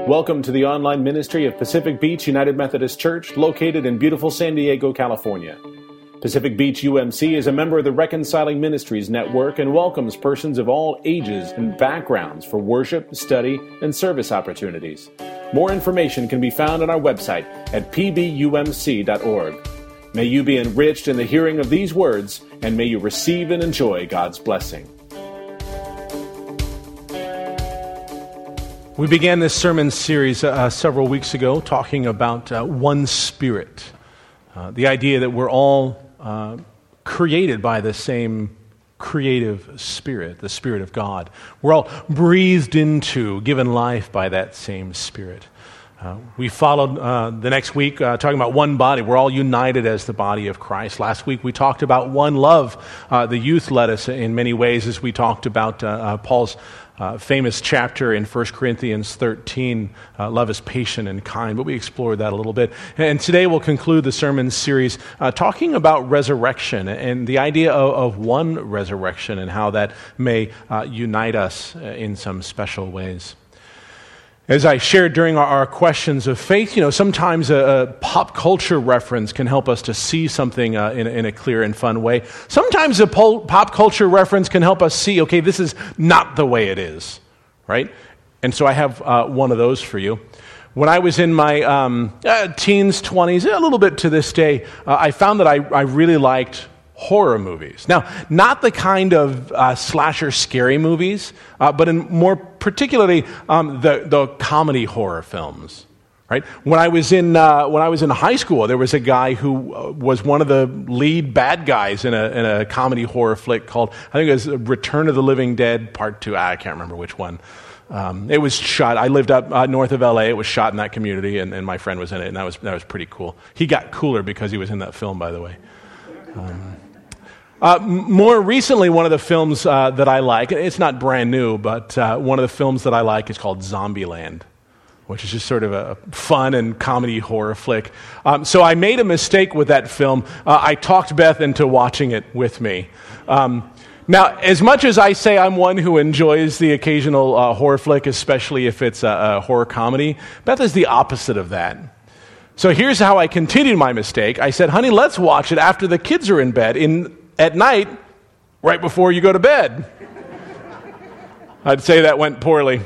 Welcome to the online ministry of Pacific Beach United Methodist Church, located in beautiful San Diego, California. Pacific Beach UMC is a member of the Reconciling Ministries Network and welcomes persons of all ages and backgrounds for worship, study, and service opportunities. More information can be found on our website at pbumc.org. May you be enriched in the hearing of these words, and may you receive and enjoy God's blessing. We began this sermon series several weeks ago talking about one Spirit, the idea that we're all created by the same creative Spirit, the Spirit of God. We're all breathed into, given life by that same Spirit. We followed the next week talking about one body. We're all united as the body of Christ. Last week we talked about one love. The youth led us in many ways as we talked about Paul's famous chapter in 1 Corinthians 13, love is patient and kind, but we explored that a little bit. And today we'll conclude the sermon series talking about resurrection and the idea of one resurrection and how that may unite us in some special ways. As I shared during our questions of faith, sometimes a pop culture reference can help us to see something in a clear and fun way. Sometimes a pop culture reference can help us see, okay, this is not the way it is, right? And so I have one of those for you. When I was in my teens, 20s, a little bit to this day, I found that I really liked horror movies. Now, not the kind of slasher scary movies, but more particularly the comedy horror films. Right? When I was in high school, there was a guy who was one of the lead bad guys in a comedy horror flick called, I think it was Return of the Living Dead Part 2. I can't remember which one. It was shot. I lived up north of LA. It was shot in that community, and my friend was in it, and that was pretty cool. He got cooler because he was in that film, by the way. More recently, one of the films that I like, it's not brand new, but one of the films that I like is called Zombieland, which is just sort of a fun and comedy horror flick. So I made a mistake with that film. I talked Beth into watching it with me. Now, as much as I say I'm one who enjoys the occasional horror flick, especially if it's a horror comedy, Beth is the opposite of that. So here's how I continued my mistake. I said, honey, let's watch it after the kids are in bed at night, right before you go to bed. I'd say that went poorly.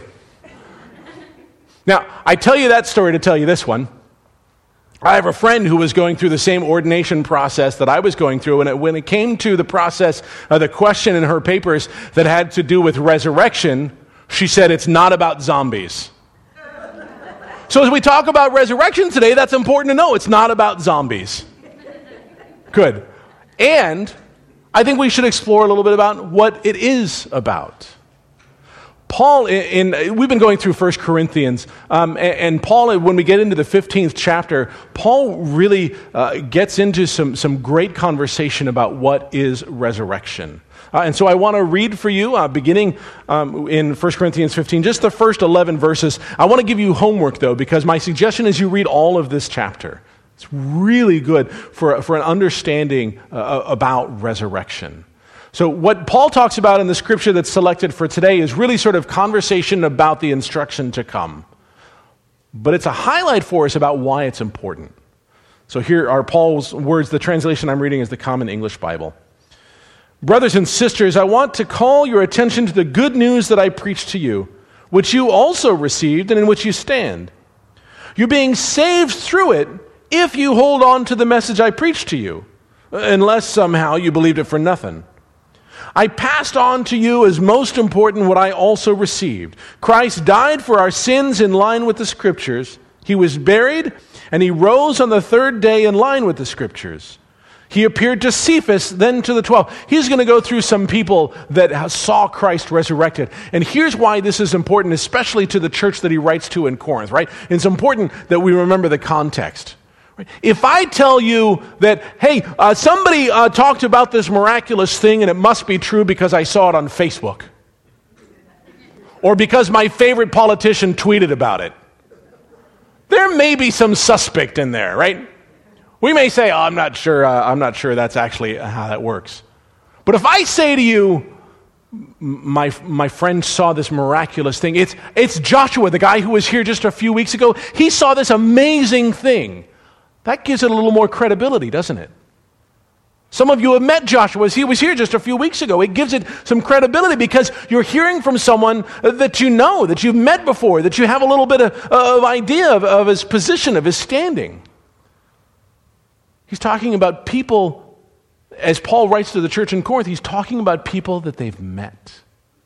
Now, I tell you that story to tell you this one. I have a friend who was going through the same ordination process that I was going through, and when it came to the process, the question in her papers that had to do with resurrection, she said it's not about zombies. So as we talk about resurrection today, that's important to know. It's not about zombies. Good. And I think we should explore a little bit about what it is about. Paul, we've been going through 1 Corinthians, and Paul, when we get into the 15th chapter, Paul really gets into some great conversation about what is resurrection. And so I want to read for you, beginning in 1 Corinthians 15, just the first 11 verses. I want to give you homework, though, because my suggestion is you read all of this chapter. It's really good for an understanding about resurrection. So what Paul talks about in the scripture that's selected for today is really sort of conversation about the instruction to come. But it's a highlight for us about why it's important. So here are Paul's words. The translation I'm reading is the Common English Bible. Brothers and sisters, I want to call your attention to the good news that I preached to you, which you also received and in which you stand. You're being saved through it if you hold on to the message I preached to you, unless somehow you believed it for nothing. I passed on to you as most important what I also received. Christ died for our sins in line with the Scriptures. He was buried, and he rose on the third day in line with the Scriptures. He appeared to Cephas, then to the 12. He's going to go through some people that saw Christ resurrected. And here's why this is important, especially to the church that he writes to in Corinth, right? It's important that we remember the context. If I tell you that, hey, somebody talked about this miraculous thing and it must be true because I saw it on Facebook, or because my favorite politician tweeted about it, there may be some suspect in there, right? We may say, I'm not sure that's actually how that works. But if I say to you, my friend saw this miraculous thing. It's Joshua, the guy who was here just a few weeks ago. He saw this amazing thing. That gives it a little more credibility, doesn't it? Some of you have met Joshua. He was here just a few weeks ago. It gives it some credibility because you're hearing from someone that you know, that you've met before, that you have a little bit of idea of his position, of his standing. He's talking about people, as Paul writes to the church in Corinth, he's talking about people that they've met.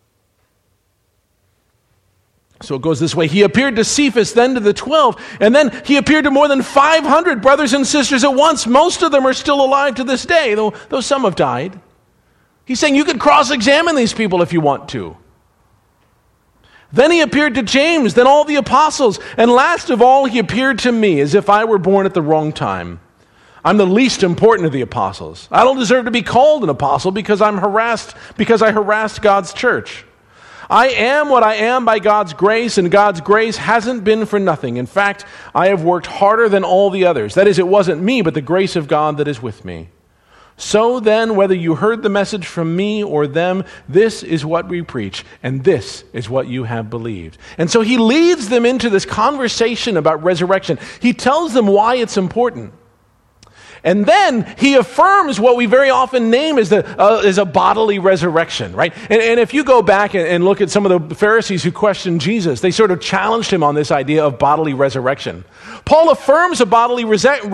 So it goes this way. He appeared to Cephas, then to the 12, and then he appeared to more than 500 brothers and sisters at once. Most of them are still alive to this day, though some have died. He's saying you could cross-examine these people if you want to. Then he appeared to James, then all the apostles, and last of all he appeared to me as if I were born at the wrong time. I'm the least important of the apostles. I don't deserve to be called an apostle because I harassed God's church. I am what I am by God's grace, and God's grace hasn't been for nothing. In fact, I have worked harder than all the others. That is, it wasn't me, but the grace of God that is with me. So then, whether you heard the message from me or them, this is what we preach, and this is what you have believed. And so he leads them into this conversation about resurrection. He tells them why it's important. And then he affirms what we very often name as a bodily resurrection, right? And if you go back and look at some of the Pharisees who questioned Jesus, they sort of challenged him on this idea of bodily resurrection. Paul affirms a bodily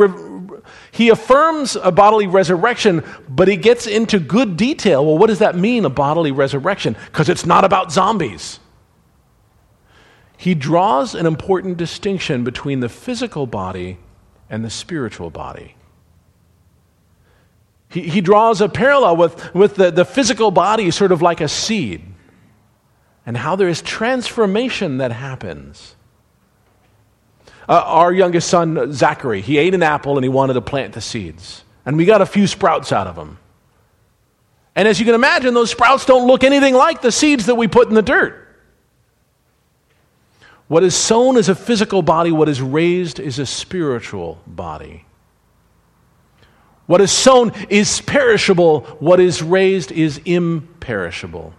resurrection, but he gets into good detail. Well, what does that mean, a bodily resurrection? Because it's not about zombies. He draws an important distinction between the physical body and the spiritual body. He draws a parallel with the physical body sort of like a seed, and how there is transformation that happens. Our youngest son, Zachary, he ate an apple and he wanted to plant the seeds. And we got a few sprouts out of them. And as you can imagine, those sprouts don't look anything like the seeds that we put in the dirt. What is sown is a physical body, what is raised is a spiritual body. What is sown is perishable. What is raised is imperishable.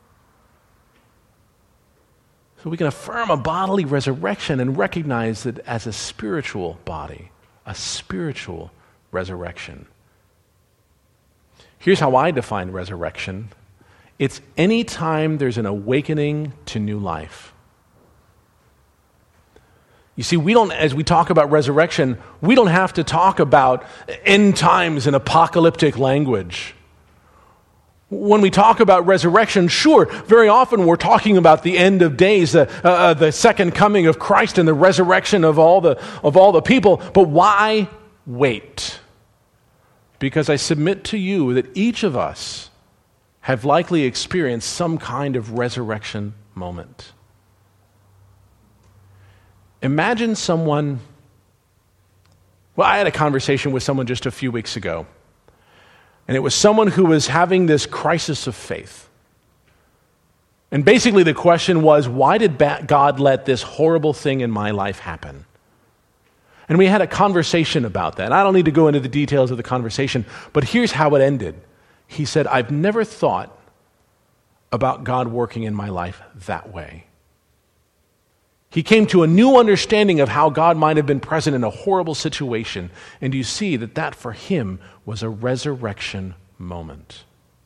So we can affirm a bodily resurrection and recognize it as a spiritual body, a spiritual resurrection. Here's how I define resurrection. It's any time there's an awakening to new life. You see, as we talk about resurrection, we don't have to talk about end times in apocalyptic language. When we talk about resurrection, sure, very often we're talking about the end of days, the second coming of Christ and the resurrection of all the people. But why wait? Because I submit to you that each of us have likely experienced some kind of resurrection moment. Imagine someone, I had a conversation with someone just a few weeks ago, and it was someone who was having this crisis of faith. And basically the question was, why did God let this horrible thing in my life happen? And we had a conversation about that. I don't need to go into the details of the conversation, but here's how it ended. He said, I've never thought about God working in my life that way. He came to a new understanding of how God might have been present in a horrible situation. And you see that for him was a resurrection moment.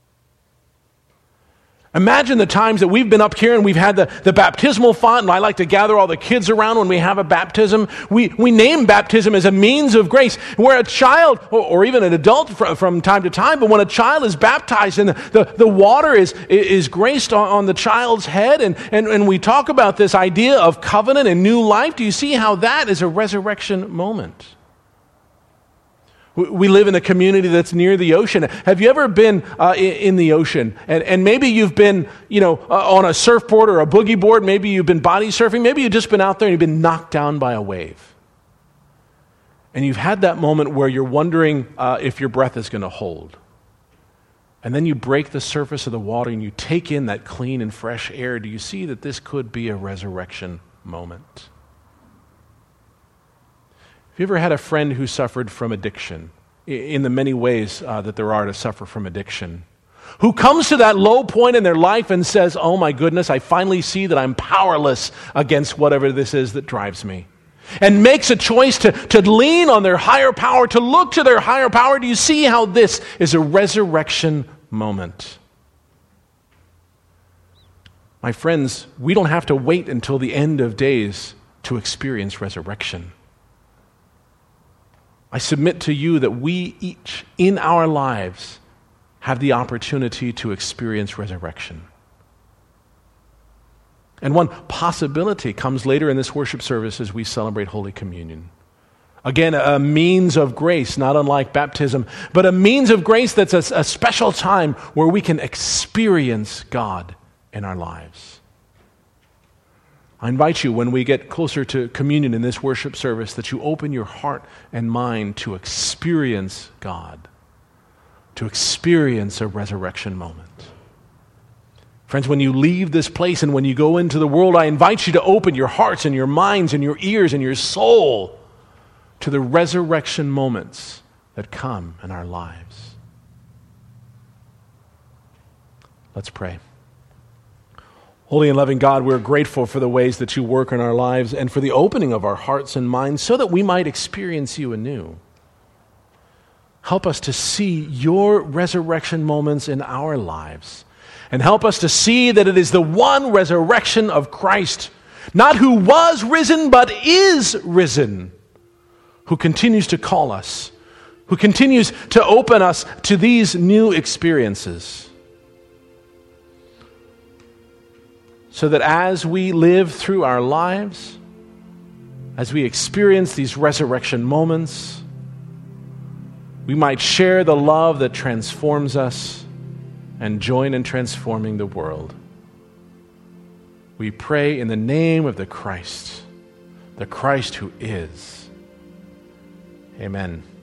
Imagine the times that we've been up here and we've had the baptismal font, and I like to gather all the kids around when we have a baptism. We name baptism as a means of grace, where a child, or even an adult from time to time, but when a child is baptized and the water is graced on the child's head, and we talk about this idea of covenant and new life, do you see how that is a resurrection moment? We live in a community that's near the ocean. Have you ever been in the ocean? And maybe you've been, on a surfboard or a boogie board. Maybe you've been body surfing. Maybe you've just been out there and you've been knocked down by a wave. And you've had that moment where you're wondering if your breath is going to hold. And then you break the surface of the water and you take in that clean and fresh air. Do you see that this could be a resurrection moment? Have you ever had a friend who suffered from addiction, in the many ways that there are to suffer from addiction? who comes to that low point in their life and says, oh my goodness, I finally see that I'm powerless against whatever this is that drives me. And makes a choice to lean on their higher power, to look to their higher power. Do you see how this is a resurrection moment? My friends, we don't have to wait until the end of days to experience resurrection. I submit to you that we each, in our lives, have the opportunity to experience resurrection. And one possibility comes later in this worship service as we celebrate Holy Communion. Again, a means of grace, not unlike baptism, but a means of grace that's a special time where we can experience God in our lives. I invite you, when we get closer to communion in this worship service, that you open your heart and mind to experience God, to experience a resurrection moment. Friends, when you leave this place and when you go into the world, I invite you to open your hearts and your minds and your ears and your soul to the resurrection moments that come in our lives. Let's pray. Holy and loving God, we're grateful for the ways that you work in our lives and for the opening of our hearts and minds so that we might experience you anew. Help us to see your resurrection moments in our lives. And help us to see that it is the one resurrection of Christ, not who was risen, but is risen, who continues to call us, who continues to open us to these new experiences. So that as we live through our lives, as we experience these resurrection moments, we might share the love that transforms us and join in transforming the world. We pray in the name of the Christ who is. Amen.